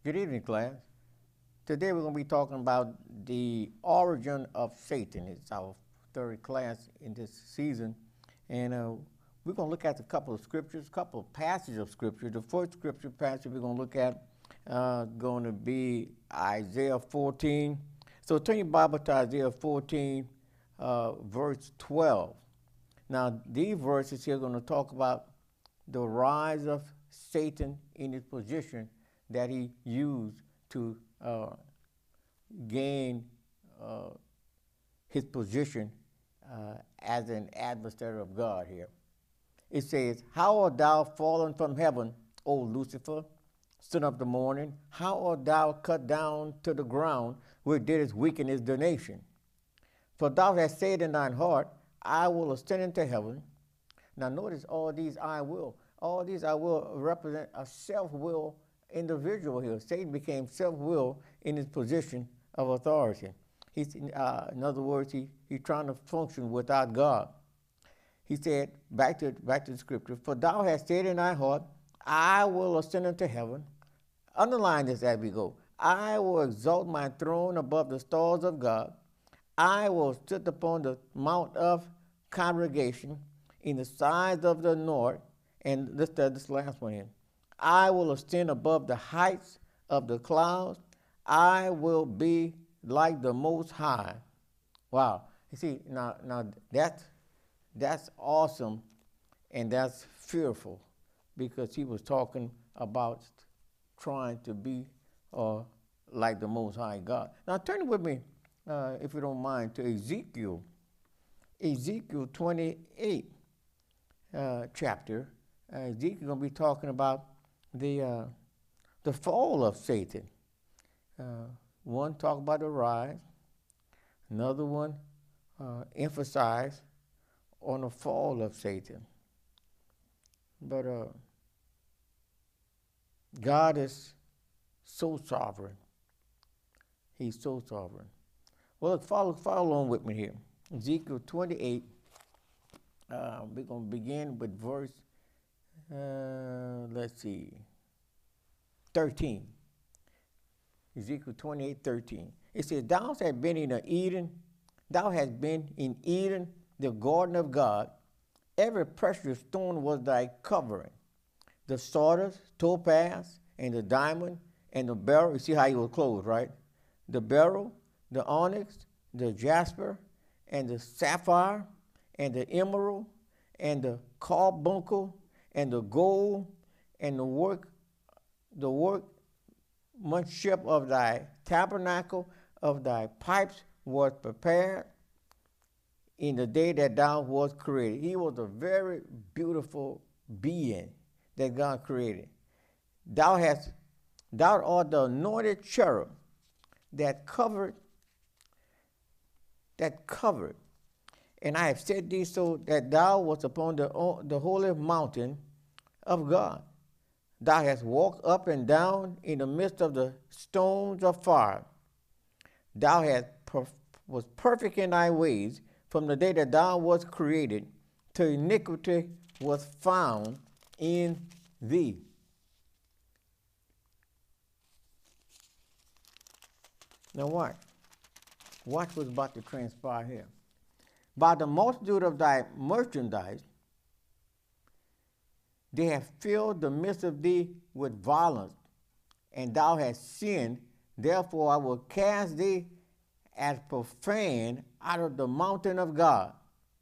Good evening, class. Today we're going to be talking about the origin of Satan. It's our third class in this season. And we're going to look at a couple of scriptures, a couple of passages of scripture. The first scripture passage we're going to look at going to be Isaiah 14. So turn your Bible to Isaiah 14, verse 12. Now, these verses here are going to talk about the rise of Satan in his position that he used to gain his position as an adversary of God here. It says, "How art thou fallen from heaven, O Lucifer, son of the morning? How art thou cut down to the ground, which didst weaken the nation? For thou hast said in thine heart, I will ascend into heaven." Now notice all these "I will." All these "I will" represent a self-will individual here. Satan became self-will in his position of authority. He's, in other words, he's trying to function without God. He said, back to the scripture, "For thou hast said in thy heart, I will ascend into heaven." Underline this as we go. "I will exalt my throne above the stars of God. I will sit upon the mount of congregation in the sides of the north." And this last one here. "I will ascend above the heights of the clouds. I will be like the Most High." Wow. You see, now that's awesome and that's fearful, because he was talking about trying to be like the Most High God. Now turn with me, if you don't mind, to Ezekiel 28 chapter. Ezekiel going to be talking about the fall of Satan. One talk about the rise, another one emphasize on the fall of Satan. But God is so sovereign. He's so sovereign. Well, follow along with me here. Ezekiel 28. We're going to begin with verse, let's see, 13. Ezekiel 28:13. It says, "Thou hast been in Eden, thou hast been in Eden, the garden of God. Every precious stone was thy covering. The sardius, topaz, and the diamond, and the beryl." You see how he was clothed, right? "The beryl, the onyx, the jasper, and the sapphire, and the emerald, and the carbuncle, and the gold, and the workmanship of thy tabernacle of thy pipes was prepared in the day that thou wast created." He was a very beautiful being that God created. Thou art the anointed cherub that covered, and I have set thee so that thou wast upon the holy mountain of God. Thou hast walked up and down in the midst of the stones of fire. Thou was perfect in thy ways from the day that thou wast created, till iniquity was found in thee. Now watch what's about to transpire here. "By the multitude of thy merchandise, they have filled the midst of thee with violence, and thou hast sinned. Therefore I will cast thee as profane out of the mountain of God,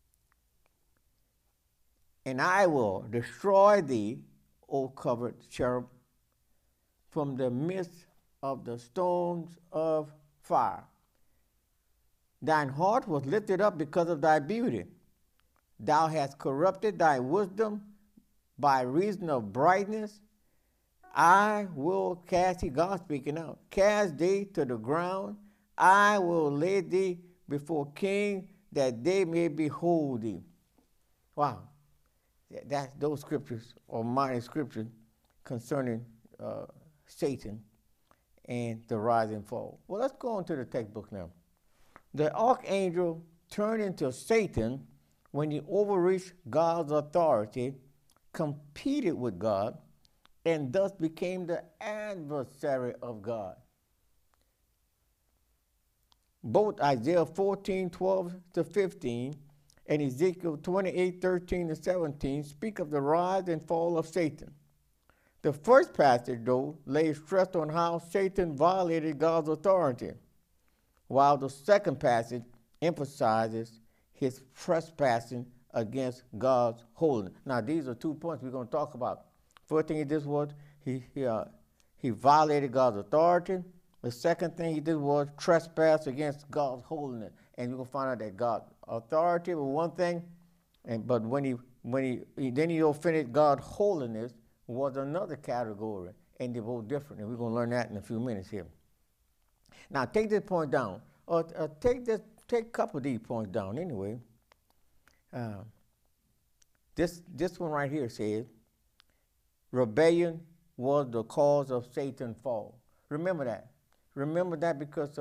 and I will destroy thee, O covered cherub, from the midst of the stones of fire. Thine heart was lifted up because of thy beauty. Thou hast corrupted thy wisdom by reason of brightness. I will cast thee," God speaking out, "cast thee to the ground. I will lay thee before kings, that they may behold thee." Wow. Those scriptures are mighty scriptures concerning Satan and the rise and fall. Well, let's go on to the textbook now. The archangel turned into Satan when he overreached God's authority, competed with God, and thus became the adversary of God. Both Isaiah 14:12-15 and Ezekiel 28:13-17 speak of the rise and fall of Satan. The first passage, though, lays stress on how Satan violated God's authority, while the second passage emphasizes his trespassing against God's holiness. Now, these are 2 points we're going to talk about. First thing he did was he violated God's authority. The second thing he did was trespass against God's holiness. And you're going to find out that God's authority was one thing, but when he offended God's holiness was another category, and they're both different. And we're going to learn that in a few minutes here. Now, take this point down, or take a couple of these points down anyway. This one right here says, rebellion was the cause of Satan's fall. Remember that. Remember that because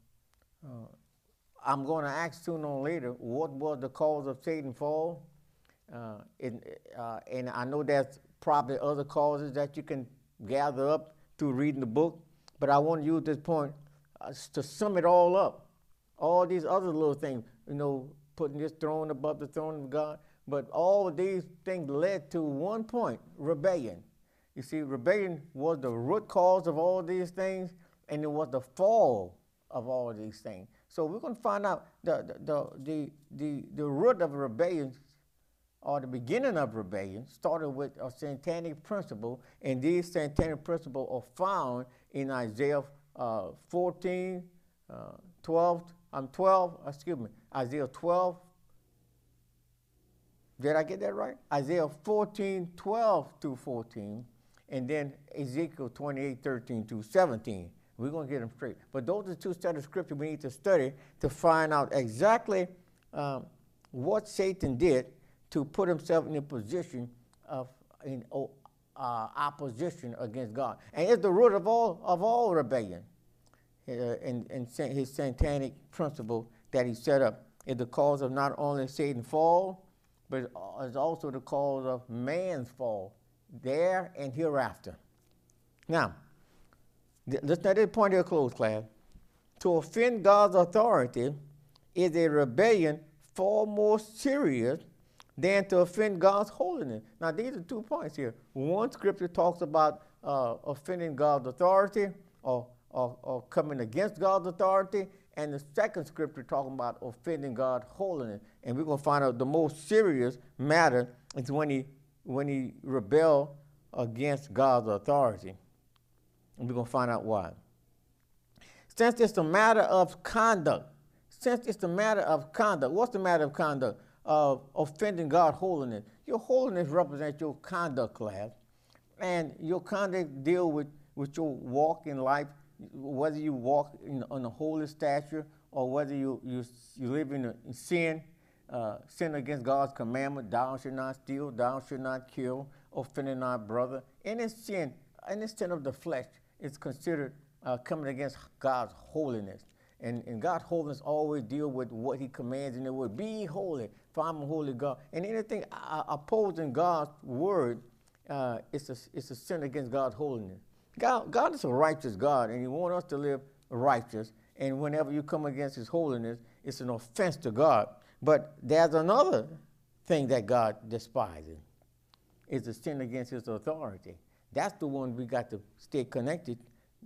I'm going to ask sooner or later what was the cause of Satan's fall. And I know there's probably other causes that you can gather up through reading the book, but I want to use this point to sum it all up. All these other little things, putting this throne above the throne of God, but all of these things led to one point, rebellion. You see, rebellion was the root cause of all these things, and it was the fall of all of these things. So we're going to find out the root of rebellion, or the beginning of rebellion, started with a satanic principle, and these satanic principles are found in Isaiah Isaiah 12. Did I get that right? Isaiah 14:12-14, and then Ezekiel 28:13-17. We're going to get them straight. But those are the two sets of scripture we need to study to find out exactly what Satan did to put himself in a position of opposition against God. And it's the root of all rebellion. And his satanic principle that he set up is the cause of not only Satan's fall, but it's also the cause of man's fall there and hereafter. Now, let's let this point here close, class. To offend God's authority is a rebellion far more serious than to offend God's holiness. Now, these are 2 points here. One scripture talks about offending God's authority or coming against God's authority, and the second scripture talking about offending God's holiness. And we're going to find out the most serious matter is when he rebelled against God's authority. And we're going to find out why. Since it's a matter of conduct, what's the matter of conduct? Of offending God's holiness. Your holiness represents your conduct, class. And your conduct deal with your walk in life, whether you walk on a holy stature or whether you live in sin against God's commandment, thou shalt not steal, thou shalt not kill, offending thy brother. Any sin of the flesh is considered coming against God's holiness. And God's holiness always deal with what he commands in the word. Be holy, for I'm a holy God. And anything opposing God's word, it's a sin against God's holiness. God is a righteous God, and he wants us to live righteous. And whenever you come against his holiness, it's an offense to God. But there's another thing that God despises. It's a sin against his authority. That's the one we got to stay connected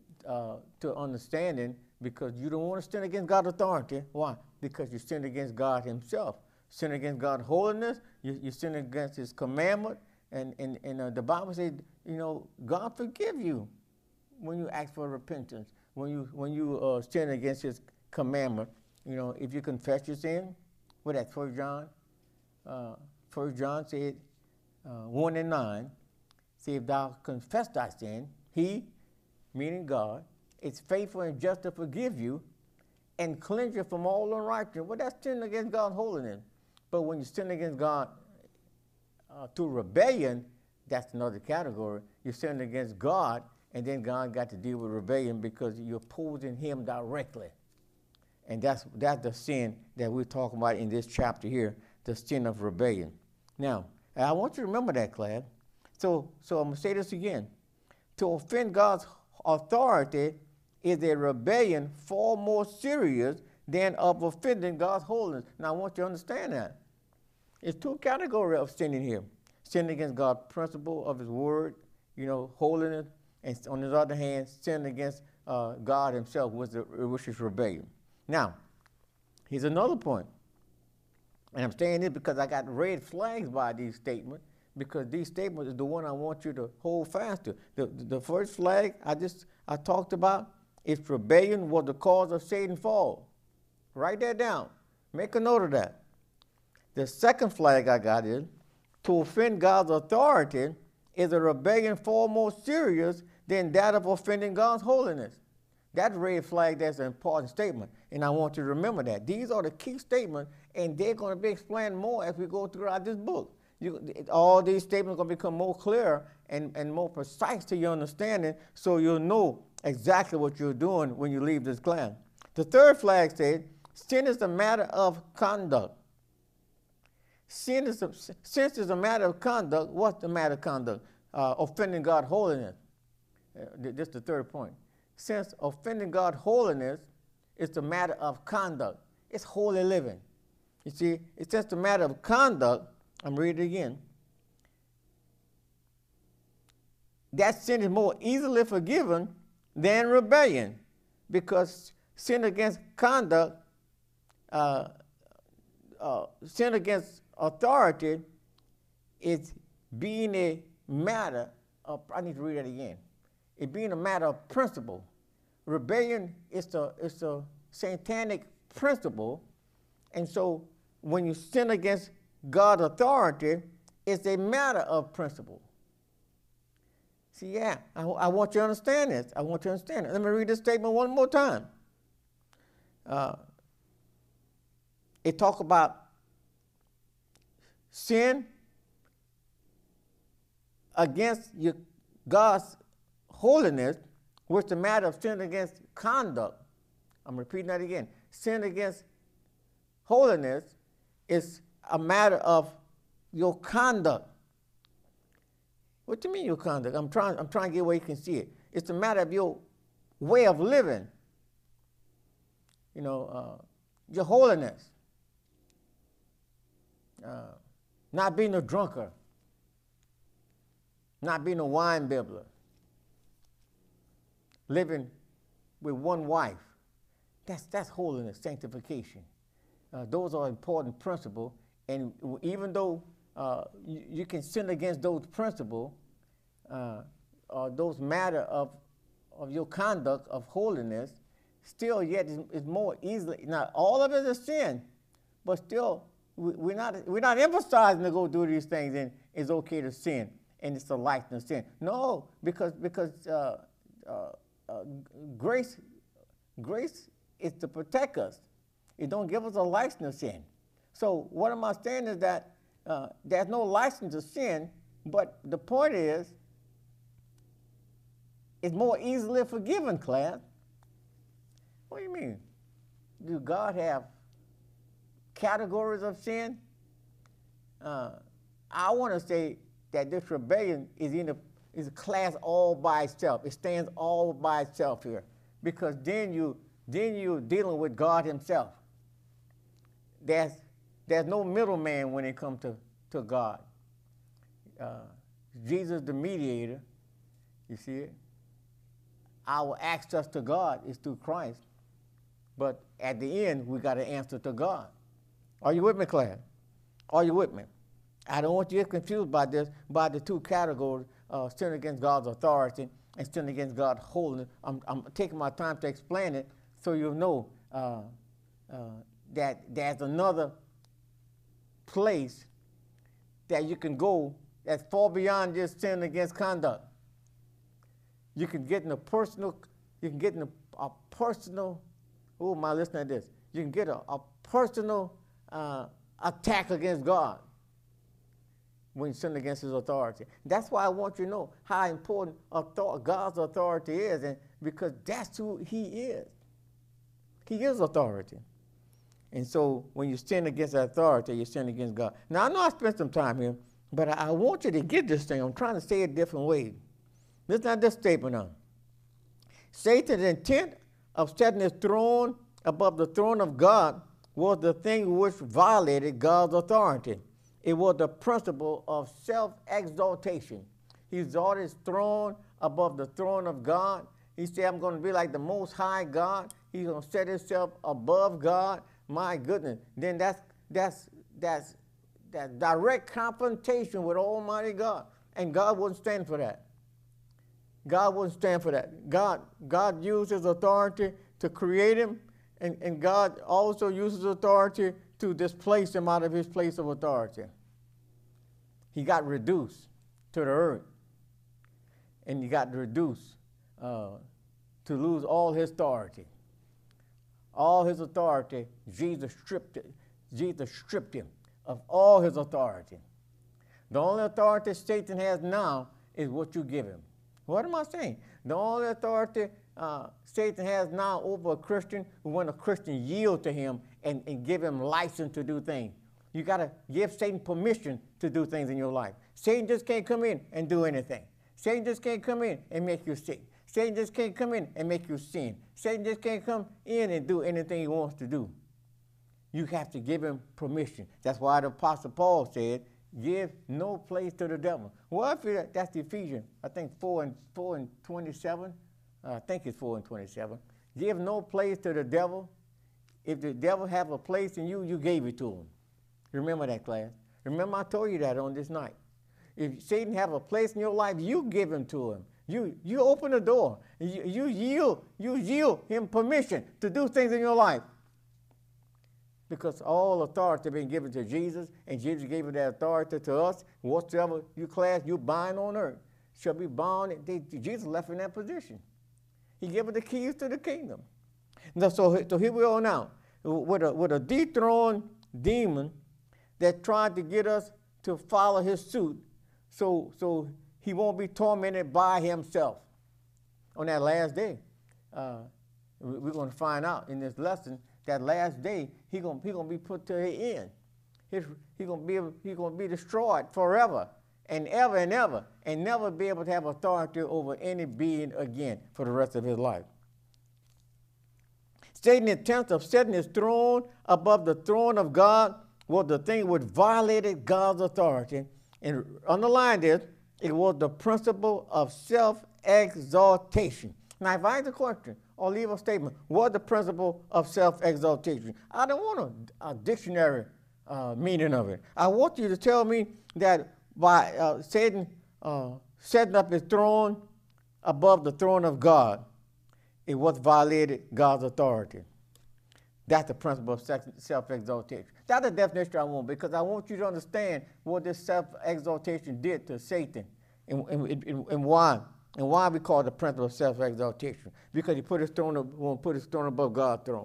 to understanding, because you don't want to sin against God's authority. Why? Because you sin against God himself. Sin against God's holiness, you sin against his commandment. And the Bible says, God forgive you when you ask for repentance, when you sin against his commandment. If you confess your sin, what that's 1 John? 1 John said 1:9, say, if thou confess thy sin, he, meaning God, is faithful and just to forgive you and cleanse you from all unrighteousness. Well, that's sin against God's holiness. But when you sin against God through rebellion, that's another category. You sin against God, and then God got to deal with rebellion because you're opposing him directly. And that's the sin that we're talking about in this chapter here, the sin of rebellion. Now, I want you to remember that, class. So I'm going to say this again. To offend God's authority is a rebellion far more serious than of offending God's holiness. Now, I want you to understand that. There's two categories of sinning here. Sinning against God's principle of his word, holiness, and on the other hand, sinning against God himself, which is rebellion. Now, here's another point. And I'm saying this because I got red flags by these statements, because these statements is the one I want you to hold fast to. The first flag I talked about is rebellion was the cause of Satan's fall. Write that down. Make a note of that. The second flag I got is to offend God's authority is a rebellion far more serious than that of offending God's holiness. That red flag, that's an important statement, and I want you to remember that. These are the key statements, and they're going to be explained more as we go throughout this book. All these statements are going to become more clear and more precise to your understanding, so you'll know exactly what you're doing when you leave this class. The third flag says, sin is a matter of conduct. Since it's a matter of conduct, what's the matter of conduct? Offending God's holiness. This is the third point. Since offending God's holiness is a matter of conduct, it's holy living. You see, it's just a matter of conduct. I'm reading it again. That sin is more easily forgiven than rebellion, because sin against conduct, sin against authority is being a matter of, I need to read that again. It being a matter of principle. Rebellion is a satanic principle, and so when you sin against God's authority, it's a matter of principle. See, I want you to understand this. I want you to understand it. Let me read this statement one more time. It talks about sin against God's holiness, which is a matter of sin against conduct. I'm repeating that again. Sin against holiness is a matter of your conduct. What do you mean your conduct? I'm trying to get where you can see it. It's a matter of your way of living. Your holiness. Not being a drunkard. Not being a wine bibbler. Living with one wife. That's holiness, sanctification. Those are important principles, and even though you can sin against those principles, or those matter of your conduct of holiness, still yet is more easily. Now, all of it is sin, but still we're not emphasizing to go do these things and it's okay to sin and it's a license to sin. No, because grace is to protect us. It don't give us a license to sin. So what am I saying is that there's no license to sin, but the point is it's more easily forgiven, class. What do you mean? Do God have categories of sin? I want to say that this rebellion is a class all by itself. It stands all by itself here, because then you're dealing with God himself. There's no middleman when it comes to God. Jesus the mediator, you see it? Our access to God is through Christ. But at the end, we got to answer to God. Are you with me, class? Are you with me? I don't want you to get confused by the two categories, sin against God's authority and sin against God's holiness. I'm taking my time to explain it so you'll know that there's another place that you can go that's far beyond just sin against conduct. You can get in a personal, oh, my, listen to this. You can get a personal attack against God when you sin against his authority. That's why I want you to know how important God's authority is, and because that's who he is. He is authority. And so when you sin against that authority, you sin against God. Now, I know I spent some time here, but I want you to get this thing. I'm trying to say it a different way. Listen to this statement now. Satan's intent of setting his throne above the throne of God was the thing which violated God's authority. It was the principle of self-exaltation. He exalted his throne above the throne of God. He said, I'm going to be like the Most High God. He's going to set himself above God. My goodness. Then that's direct confrontation with Almighty God. And God wouldn't stand for that. God wouldn't stand for that. God used his authority to create him, and God also uses authority to displace him out of his place of authority. He got reduced to the earth, and he got reduced to lose all his authority. All his authority, Jesus stripped him of all his authority. The only authority Satan has now is what you give him. What am I saying? The only authority Satan has now over a Christian is when a Christian yield to him and give him license to do things. You got to give Satan permission to do things in your life. Satan just can't come in and do anything. Satan just can't come in and make you sick. Satan just can't come in and make you sin. Satan just can't come in and do anything he wants to do. You have to give him permission. That's why the Apostle Paul said, give no place to the devil. Well, that's Ephesians, I think 4 and 27. I think it's 4 and 27. Give no place to the devil. If the devil have a place in you, you gave it to him. Remember that, class. Remember I told you that on this night. If Satan have a place in your life, you give him to him. You open the door. You yield him permission to do things in your life. Because all authority has been given to Jesus, and Jesus gave that authority to us. Whatsoever you bind on earth shall be bound. Jesus left in that position. He gave us the keys to the kingdom. Now, so here we are now with a dethroned demon that tried to get us to follow his suit, so he won't be tormented by himself. On that last day, we're going to find out in this lesson. That last day, he's gonna be put to the end. He's gonna be destroyed forever and ever, and never be able to have authority over any being again for the rest of his life. Satan's intent of setting his throne above the throne of God was the thing which violated God's authority. And underline this, it was the principle of self-exaltation. Now, if I ask a question or leave a statement, what's the principle of self-exaltation? I don't want a dictionary meaning of it. I want you to tell me that by Satan setting up his throne above the throne of God, it was violated God's authority. That's the principle of self-exaltation. That's the definition I want, because I want you to understand what this self-exaltation did to Satan and why. And why we call it the principle of self-exaltation? Because he put his throne above God's throne.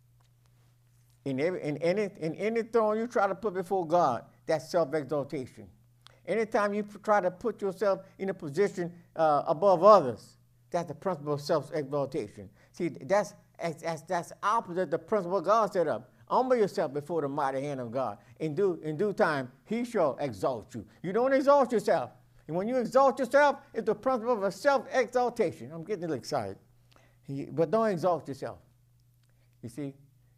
In any throne you try to put before God, that's self-exaltation. Anytime you try to put yourself in a position above others, that's the principle of self-exaltation. See, that's opposite of the principle God set up. Humble yourself before the mighty hand of God. In due time, he shall exalt you. You don't exalt yourself. And when you exalt yourself, it's the principle of self-exaltation. I'm getting a little excited. But don't exalt yourself. You see?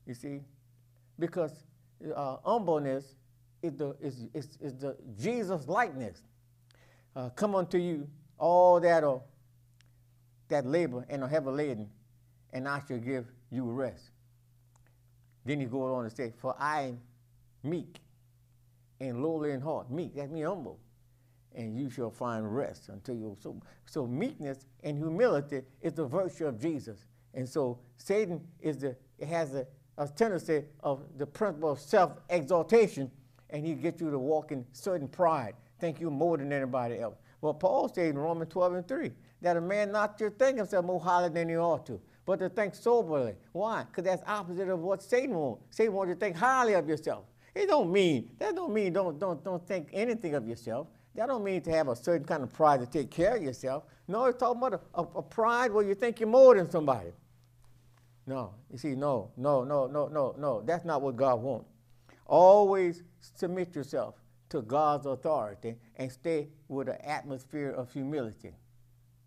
Because humbleness is the Jesus likeness. Come unto you, all that labor and are heavy laden, and I shall give you rest. Then he goes on to say, for I am meek and lowly in heart. Meek, that means humble. And you shall find rest until you. So meekness and humility is the virtue of Jesus. And so Satan has a tendency of the principle of self-exaltation, and he gets you to walk in certain pride, think you're more than anybody else. Well, Paul said in Romans 12 and 3 that a man not to think himself more highly than he ought to, but to think soberly. Why? Because that's opposite of what Satan wants. Satan wants you to think highly of yourself. That don't mean don't think anything of yourself. That don't mean to have a certain kind of pride to take care of yourself. No, it's talking about a pride where you think you're more than somebody. No, you see, no. That's not what God wants. Always submit yourself to God's authority and stay with an atmosphere of humility.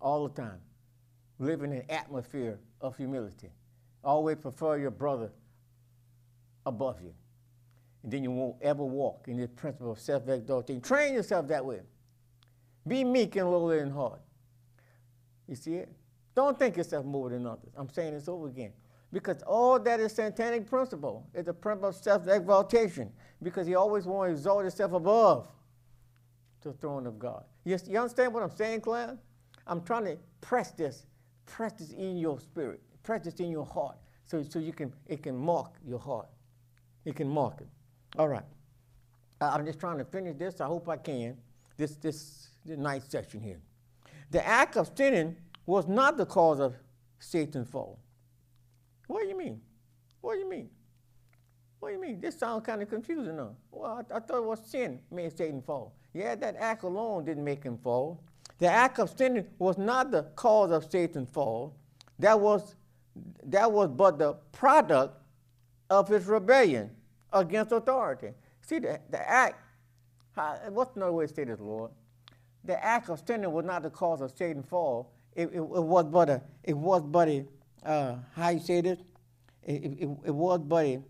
all the time, living in an atmosphere of humility. Always prefer your brother above you. And then you won't ever walk in this principle of self-exaltation. Train yourself that way. Be meek and lowly in heart. You see it? Don't think yourself more than others. I'm saying this over again. Because all that is satanic principle. It's a principle of self-exaltation. Because he always wants to exalt himself above the throne of God. You understand what I'm saying, Claire? I'm trying to press this in your spirit, press this in your heart, so it can mark your heart. It can mark it. All right. I'm just trying to finish this. I hope I can. This ninth section here. The act of sinning was not the cause of Satan's fall. What do you mean? What do you mean? What do you mean? This sounds kind of confusing, though. Well, I thought it was sin made Satan fall. Yeah, that act alone didn't make him fall. The act of sinning was not the cause of Satan's fall. That was but the product of his rebellion against authority. See, the act, what's another way to say this, Lord? The act of sinning was not the cause of Satan's fall. It was but a, how you say this? It was but a,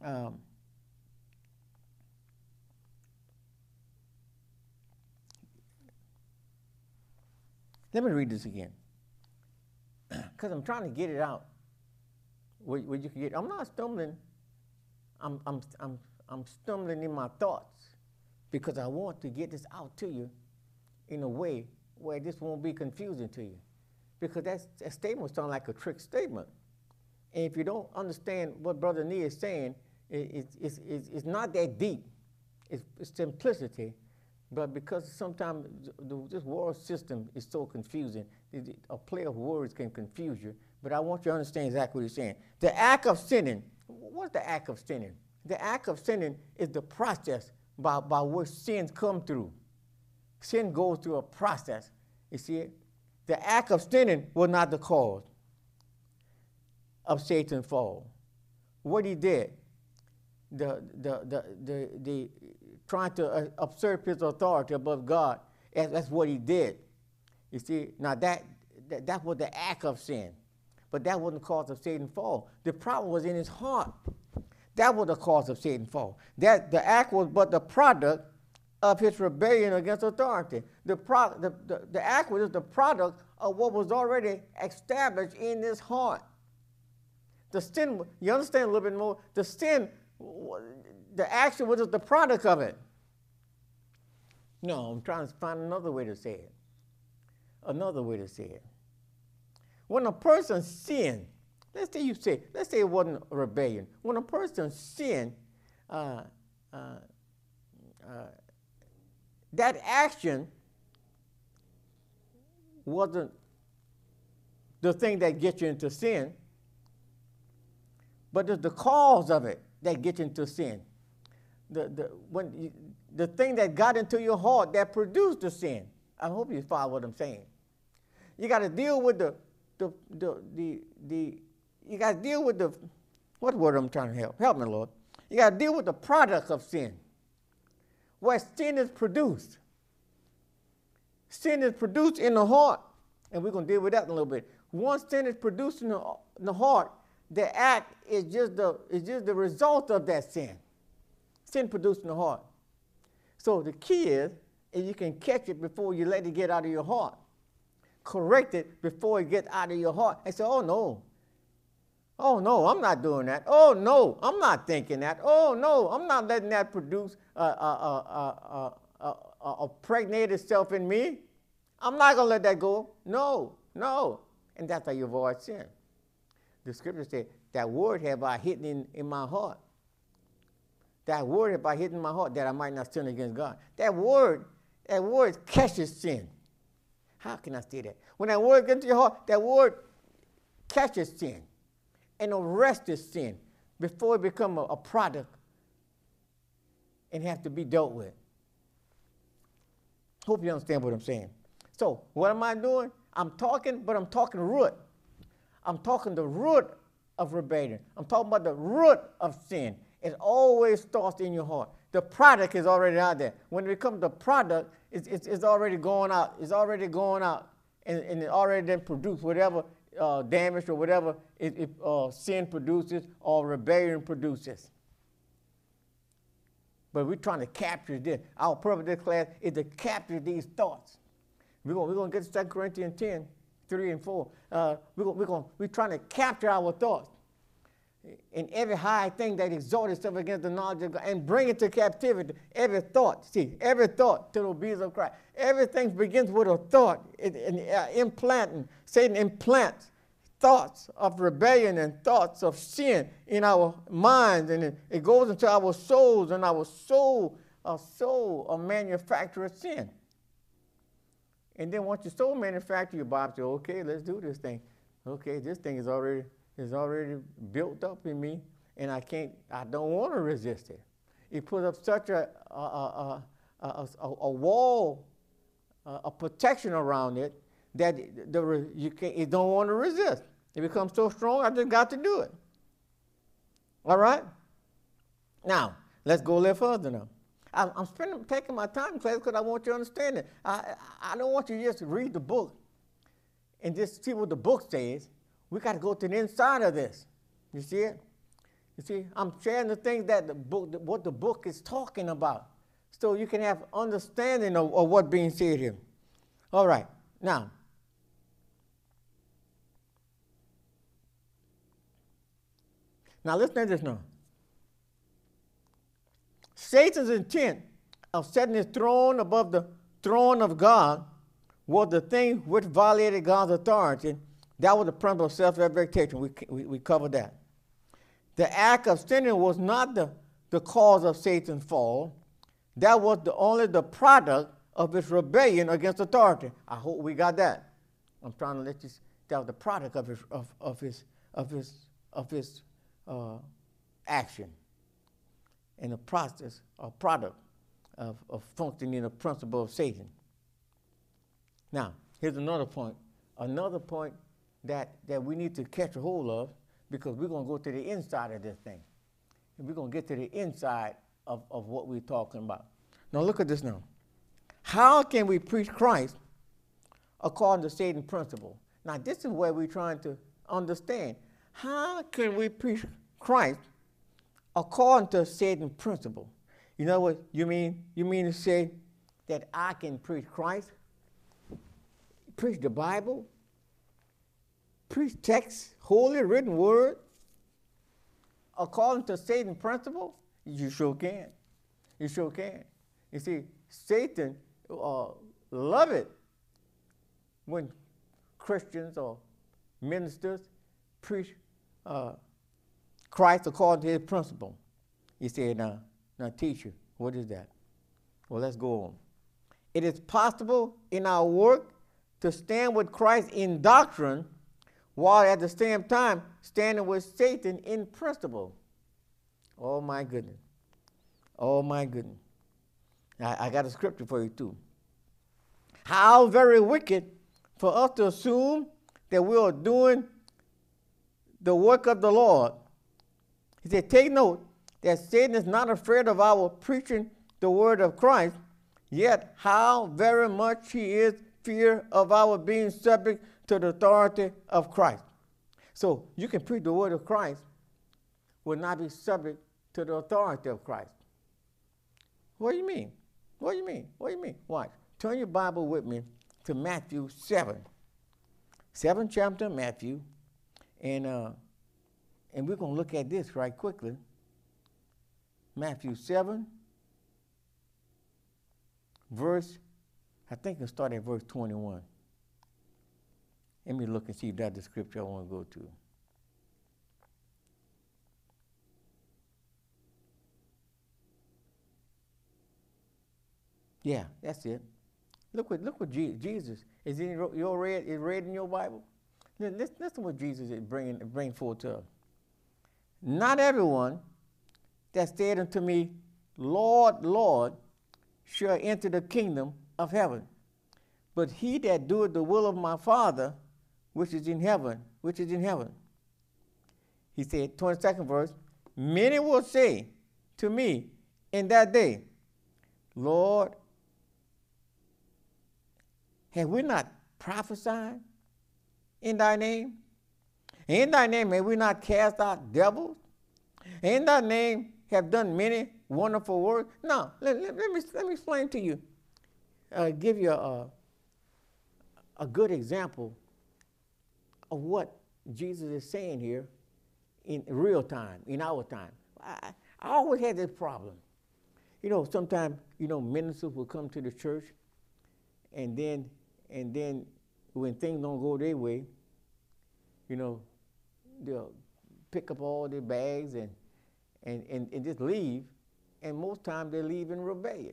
let me read this again, because I'm trying to get it out where you can get. I'm not stumbling. I'm stumbling in my thoughts because I want to get this out to you in a way where this won't be confusing to you, because that statement sounds like a trick statement. And if you don't understand what Brother Nee is saying, it's not that deep. It's simplicity. But because sometimes this world system is so confusing, a play of words can confuse you. But I want you to understand exactly what he's saying. The act of sinning, what's the act of sinning? The act of sinning is the process by which sins come through. Sin goes through a process. You see it? The act of sinning was not the cause of Satan's fall. What he did, the trying to usurp his authority above God, that's what he did. You see, now that was the act of sin, but that wasn't the cause of Satan's fall. The problem was in his heart. That was the cause of Satan's fall. That the act was but the product of his rebellion against authority. The act was the product of what was already established in his heart. The sin, you understand a little bit more? The sin, the action was just the product of it. No, I'm trying to find another way to say it. Another way to say it. When a person sinned, let's say it wasn't a rebellion. When a person sinned, that action wasn't the thing that gets you into sin, but it's the cause of it that gets into sin. The thing that got into your heart that produced the sin. I hope you follow what I'm saying. You got to deal with you got to deal with what word I'm trying to help? Help me, Lord. You got to deal with the product of sin. Where sin is produced. Sin is produced in the heart, and we're going to deal with that in a little bit. Once sin is produced in the heart, the act is just the result of that sin. Sin produced in the heart. So the key is you can catch it before you let it get out of your heart. Correct it before it gets out of your heart. And say, oh no, I'm not doing that. Oh no, I'm not thinking that. Oh no, I'm not letting that produce a pregnate itself in me. I'm not going to let that go. No. And that's how you avoid sin. The scripture said, that word have I hidden in my heart. That word have I hidden in my heart that I might not sin against God. That word catches sin. How can I say that? When that word gets into your heart, that word catches sin and arrests sin before it becomes a product and has to be dealt with. Hope you understand what I'm saying. So what am I doing? I'm talking root. I'm talking the root of rebellion. I'm talking about the root of sin. It always starts in your heart. The product is already out there. When it becomes the product, it's already going out. It's already going out. and it already then produced whatever damage or whatever sin produces or rebellion produces. But we're trying to capture this. Our purpose of this class is to capture these thoughts. We're going to get to 2 Corinthians 10, 3 and 4. We're trying to capture our thoughts. In every high thing that exalts itself against the knowledge of God, and bring it to captivity. Every thought to the obedience of Christ. Everything begins with a thought. Satan implants thoughts of rebellion and thoughts of sin in our minds, and it goes into our souls, and our soul a manufacturer of sin. And then once your soul manufactures, your body says, okay, let's do this thing. Okay, this thing is already built up in me, and I don't want to resist it. It puts up such a wall, a protection around it that you don't want to resist. It becomes so strong, I just got to do it. All right? Now, let's go a little further now. I'm taking my time in class because I want you to understand it. I don't want you to just read the book and just see what the book says. We got to go to the inside of this. You see it? You see, I'm sharing the things that what the book is talking about, so you can have understanding of what's being said here. All right. Now, listen to this now. Satan's intent of setting his throne above the throne of God was the thing which violated God's authority. That was the principle of self-representation. We covered that. The act of sinning was not the cause of Satan's fall. That was only the product of his rebellion against authority. I hope we got that. I'm trying to let you. That was the product of his action, and the process or product of functioning the principle of Satan. Now, here's another point. Another point that we need to catch a hold of, because we're going to go to the inside of this thing. And we're going to get to the inside of what we're talking about. Now look at this now. How can we preach Christ according to Satan's principle? Now this is where we're trying to understand. How can we preach Christ according to Satan's principle? You know what you mean? You mean to say that I can preach Christ, preach the Bible, preach text, holy written word, according to Satan's principle? You sure can. You sure can. You see, Satan love it when Christians or ministers preach Christ according to his principle. You say, now teacher, what is that? Well, let's go on. It is possible in our work to stand with Christ in doctrine, while at the same time standing with Satan in principle. Oh, my goodness. Oh, my goodness. I got a scripture for you, too. How very wicked for us to assume that we are doing the work of the Lord. He said, take note that Satan is not afraid of our preaching the word of Christ, yet how very much he is fear of our being subject to the authority of Christ. So you can preach the word of Christ, will not be subject to the authority of Christ. What do you mean? What do you mean? What do you mean? Watch. Turn your Bible with me to Matthew 7. 7th chapter of Matthew. And we're going to look at this right quickly. Matthew 7, I think it'll start at verse 21. Let me look and see if that's the scripture I want to go to. Yeah, that's it. Look what Jesus is in read in your Bible. Listen to what Jesus is bring forth to us. Not everyone that said unto me, Lord, Lord, shall enter the kingdom of heaven, but he that doeth the will of my Father, which is in heaven. He said, 22nd verse, many will say to me in that day, Lord, have we not prophesying in thy name? In thy name may we not cast out devils? In thy name have done many wonderful works? Now, let me explain to you, give you a good example of what Jesus is saying here in real time, in our time. I always had this problem. You know, sometimes, ministers will come to the church, and then when things don't go their way, they'll pick up all their bags and just leave, and most times they leave in rebellion.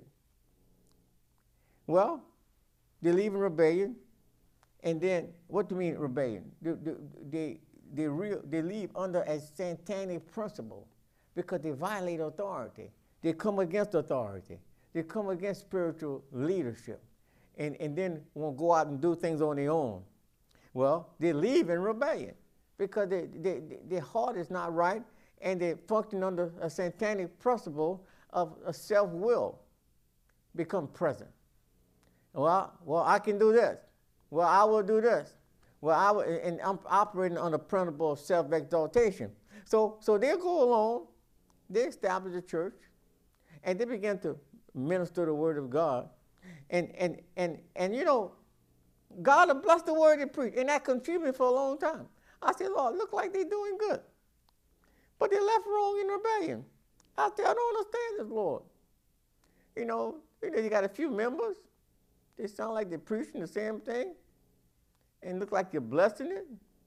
Well, they leave in rebellion, and then what do you mean rebellion? They leave under a satanic principle because they violate authority. They come against authority. They come against spiritual leadership, and then won't go out and do things on their own. Well, they leave in rebellion because their heart is not right, and they function under a satanic principle of a self-will become present. Well, I can do this. Well, I will do this. Well, and I'm operating on the principle of self-exaltation. So they'll go along, they establish a church, and they begin to minister the word of God. And God will bless the word they preach, and that contributed for a long time. I said, Lord, look like they're doing good. But they left wrong in rebellion. I said, I don't understand this, Lord. You got a few members. They sound like they're preaching the same thing and look like you're blessing it.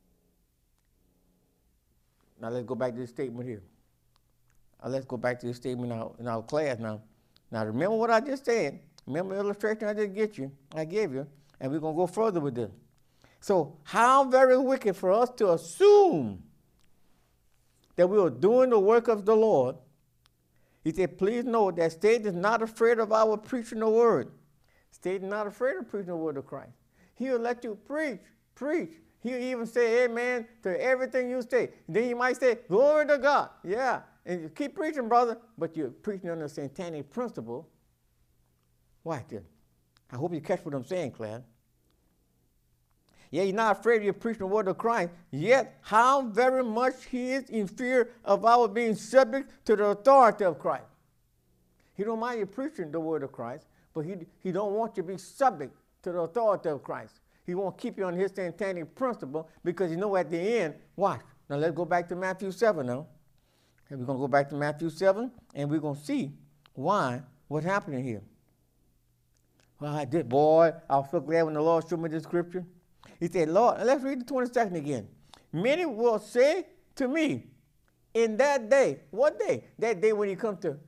Now let's go back to this statement here. Let's go back to this statement in our class now. Now remember what I just said. Remember the illustration I gave you, and we're going to go further with this. So how very wicked for us to assume that we are doing the work of the Lord. He said, please note that Satan is not afraid of our preaching the word. Satan is not afraid of preaching the word of Christ. He'll let you preach. He'll even say amen to everything you say. Then you might say, glory to God. Yeah, and you keep preaching, brother, but you're preaching under a satanic principle. Watch this. I hope you catch what I'm saying, class. Yeah, he's not afraid of you preaching the word of Christ, yet how very much he is in fear of our being subject to the authority of Christ. He don't mind you preaching the word of Christ, but he don't want you to be subject to the authority of Christ. He won't keep you on his satanic principle because at the end, watch. Now let's go back to Matthew 7 now. And we're going to go back to Matthew 7, and we're going to see what's happening here. Well, I did, boy. I was so glad when the Lord showed me this scripture. He said, Lord, let's read the 22nd again. Many will say to me, in that day, what day? That day when you come to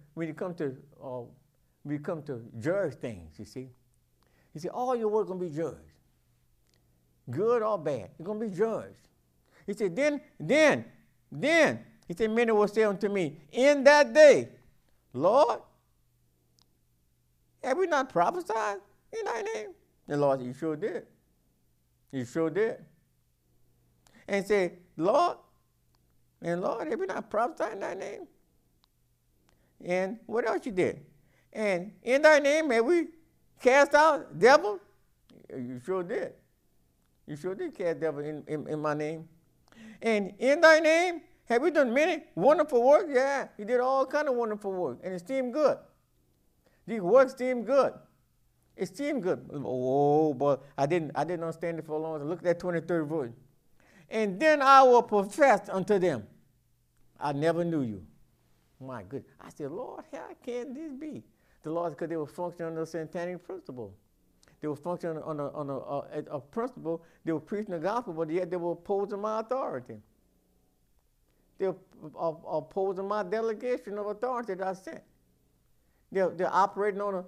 judge things, you see. He said, all your work going to be judged. Good or bad, you're going to be judged. He said, then, he said, many will say unto me, in that day, Lord, have we not prophesied in thy name? The Lord said, you sure did. You sure did. And he said, Lord, have we not prophesied in thy name? And what else you did? And in thy name have we cast out devils? You sure did. You sure did cast devils in my name. And in thy name have we done many wonderful works? Yeah, you did all kind of wonderful work, and it seemed good. These works seemed good. It seemed good. Oh, but I didn't understand it for a long time. Look at that 23rd verse. And then I will profess unto them, I never knew you. My goodness. I said, Lord, how can this be? The Lord, because they were functioning under a satanic principle. They were functioning on a principle. They were preaching the gospel, but yet they were opposing my authority. They were opposing my delegation of authority that I sent. They're operating on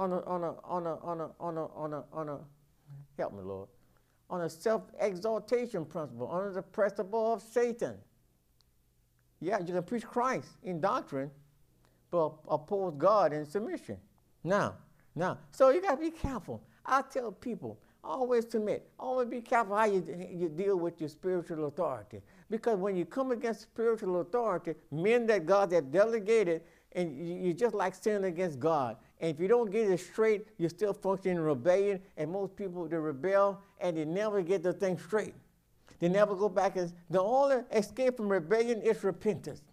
a help me, Lord, on a self-exaltation principle, under the principle of Satan. Yeah, you can preach Christ in doctrine, but oppose God in submission. Now, so you got to be careful. I tell people, always submit. Always be careful how you deal with your spiritual authority. Because when you come against spiritual authority, men that God has delegated, and you're just like sinning against God, And if you don't get it straight, you're still functioning in rebellion. And most people, they rebel and they never get the thing straight. They never go back. The only escape from rebellion is repentance.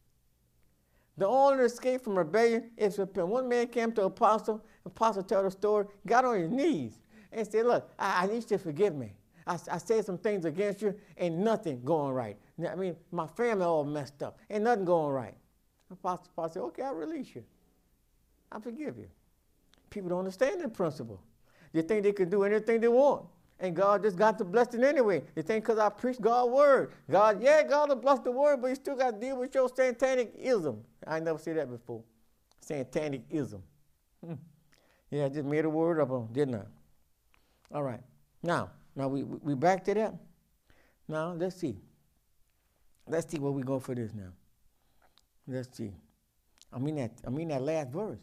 The only escape from rebellion is repentance. One man came to Apostle. Apostle told the story, got on his knees and said, look, I need you to forgive me. I said some things against you, and nothing going right. I mean, my family all messed up, and nothing going right. Apostle said, okay, I'll release you. I forgive you. People don't understand that principle. They think they can do anything they want, and God just got to bless it anyway. They think because I preach God's word. God will bless the word, but you still got to deal with your satanic-ism. I never said that before. Satanic-ism. Yeah, I just made a word up on, didn't I? All right. Now we back to that. Now, let's see. Let's see where we go for this now. Let's see. I mean that last verse.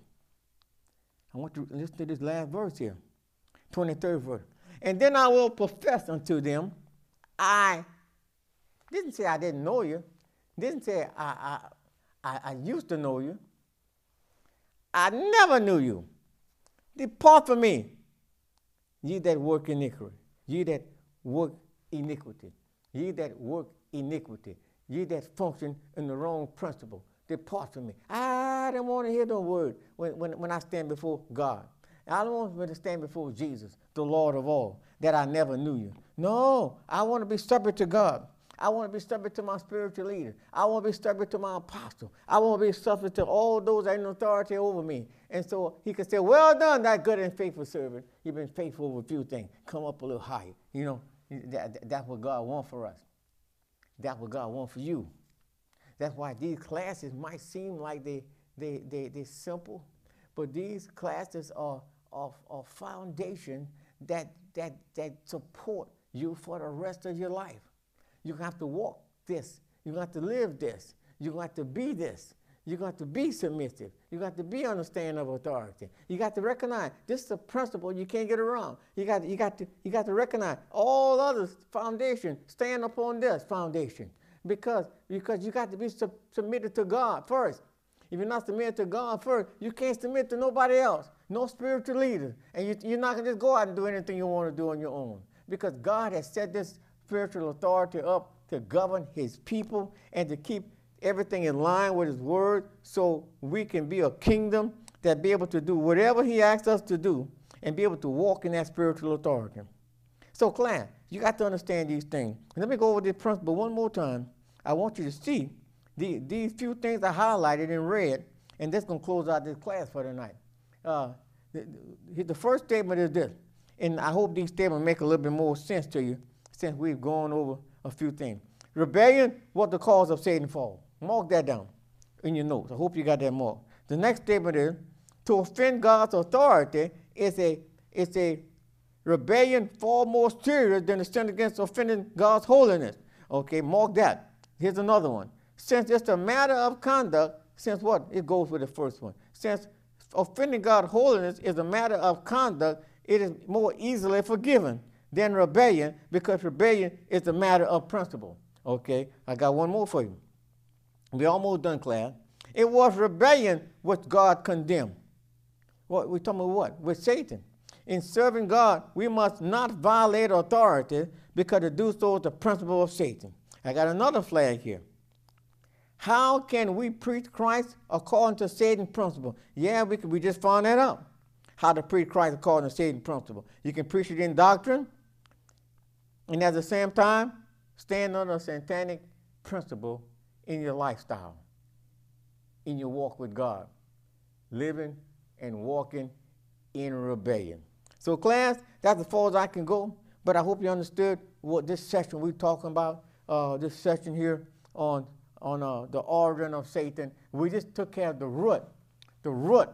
I want you to listen to this last verse here. 23rd verse. And then I will profess unto them, I didn't say I didn't know you. Didn't say I used to know you. I never knew you. Depart from me, ye that work iniquity. Ye that work iniquity. Ye that work iniquity. Ye that function in the wrong principle. Depart from me. I don't want to hear the word when I stand before God. I don't want to stand before Jesus, the Lord of all, that I never knew you. No, I want to be subject to God. I want to be subject to my spiritual leader. I want to be subject to my apostle. I want to be subject to all those that have authority over me. And so he could say, well done, that good and faithful servant. You've been faithful over a few things. Come up a little higher. You know, that's what God wants for us. That's what God wants for you. That's why these classes might seem like they're simple, but these classes are foundation that support you for the rest of your life. You have to walk this. You have to live this. You have to be this. You got to be submissive. You got to be understanding of authority. You got to recognize this is a principle you can't get around. You got to recognize all other foundation stand upon this foundation because you got to be submitted to God first. If you're not submitted to God first, you can't submit to nobody else, no spiritual leader, and you're not gonna just go out and do anything you want to do on your own because God has set this spiritual authority up to govern His people and to keep everything in line with His word so we can be a kingdom that be able to do whatever He asks us to do and be able to walk in that spiritual authority. So, class, you got to understand these things. Let me go over this principle one more time. I want you to see these few things I highlighted in red, and that's going to close out this class for tonight. The first statement is this, and I hope these statements make a little bit more sense to you since we've gone over a few things. Rebellion was the cause of Satan's fall. Mark that down in your notes. I hope you got that marked. The next statement is, to offend God's authority is a rebellion far more serious than the sin against offending God's holiness. Okay, mark that. Here's another one. Since it's a matter of conduct, since what? It goes with the first one. Since offending God's holiness is a matter of conduct, it is more easily forgiven than rebellion because rebellion is a matter of principle. Okay, I got one more for you. We're almost done, class. It was rebellion which God condemned. What we're talking about what? With Satan. In serving God, we must not violate authority because to do so is the principle of Satan. I got another flag here. How can we preach Christ according to Satan's principle? Yeah, we just found that out. How to preach Christ according to Satan's principle. You can preach it in doctrine, and at the same time, stand on a satanic principle in your lifestyle, in your walk with God, living and walking in rebellion. So, class, that's as far as I can go, but I hope you understood what this session we're talking about, this session here on the origin of Satan. We just took care of the root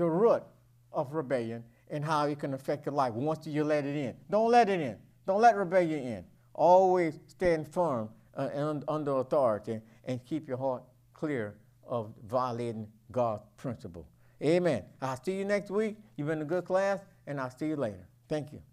of rebellion and how it can affect your life once you let it in. Don't let it in. Don't let rebellion in. Always stand firm and under authority and keep your heart clear of violating God's principle. Amen. I'll see you next week. You've been a good class, and I'll see you later. Thank you.